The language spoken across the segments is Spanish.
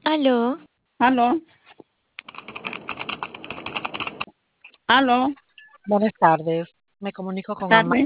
Aló, Aló, aló, Buenas tardes. Me comunico tarde,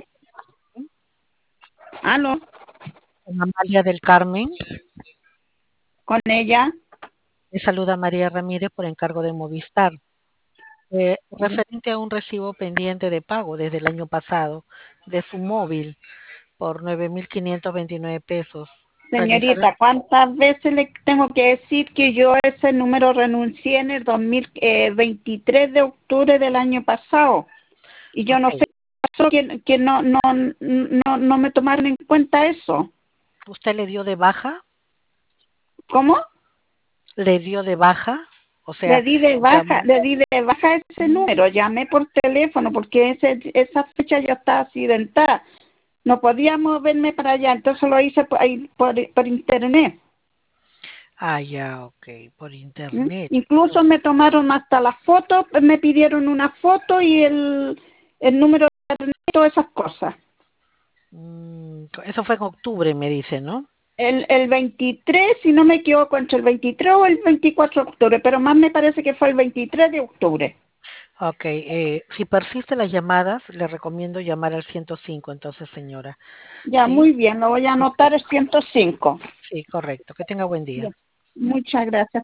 aló, Con Amalia del Carmen. con ella. Le saluda María Ramírez por encargo de Movistar. Referente a un recibo pendiente de pago desde el año pasado de su móvil por 9.529 pesos. Realizar, Señorita, ¿cuántas veces le tengo que decir que yo ese número renuncié en el 2023 de octubre del año pasado? Y yo ok. no sé qué pasó, que no me tomaron en cuenta eso. ¿Usted le dio de baja? ¿Cómo? ¿Le dio de baja? O sea, llamó. Le di de baja ese número, llamé por teléfono porque esa fecha yo estaba accidentada. No podía moverme para allá, entonces lo hice por internet. Ah, ya, ok, por ¿Mm? internet. Incluso me tomaron hasta las fotos, me pidieron una foto y el número de internet y todas esas cosas. Eso fue en octubre, me dice, ¿no? El 23, si no me equivoco, entre el 23 o el 24 de octubre, pero más me parece que fue el 23 de octubre. Ok, si persiste las llamadas, le recomiendo llamar al 105, entonces, señora. Ya, ¿Sí? muy bien, lo voy a Ok, anotar el 105. sí, correcto. Que tenga buen día. Ya. Muchas gracias.